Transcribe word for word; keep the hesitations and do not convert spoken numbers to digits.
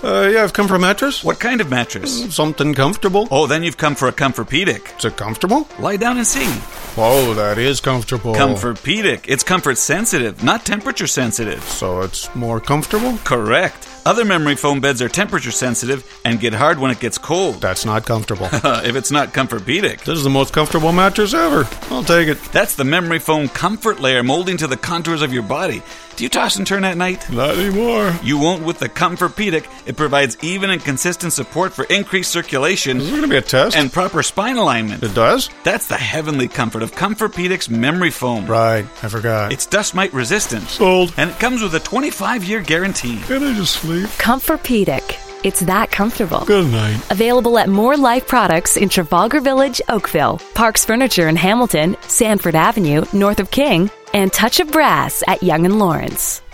Uh, yeah, I've come for a mattress. What kind of mattress? Something comfortable. Oh, then you've come for a Comfortpedic. Is it comfortable? Lie down and see. Whoa, that is comfortable. Comfortpedic. It's comfort sensitive, not temperature sensitive. So it's more comfortable? Correct. Other memory foam beds are temperature sensitive and get hard when it gets cold. That's not comfortable. If it's not Comfortpedic. This is the most comfortable mattress ever. I'll take it. That's the memory foam comfort layer molding to the contours of your body. Do you toss and turn at night? Not anymore. You won't with the Comfortpedic. It provides even and consistent support for increased circulation. Is there going to be a test? And proper spine alignment. It does? That's the heavenly comfort of Comfortpedic's memory foam. Right, I forgot. It's dust mite resistant. Sold. And it comes with a twenty-five year guarantee. Can I just sleep? Comfortpedic. It's that comfortable. Good night. Available at More Life Products in Trafalgar Village, Oakville, Parks Furniture in Hamilton, Sanford Avenue, north of King, and Touch of Brass at Yonge and Lawrence.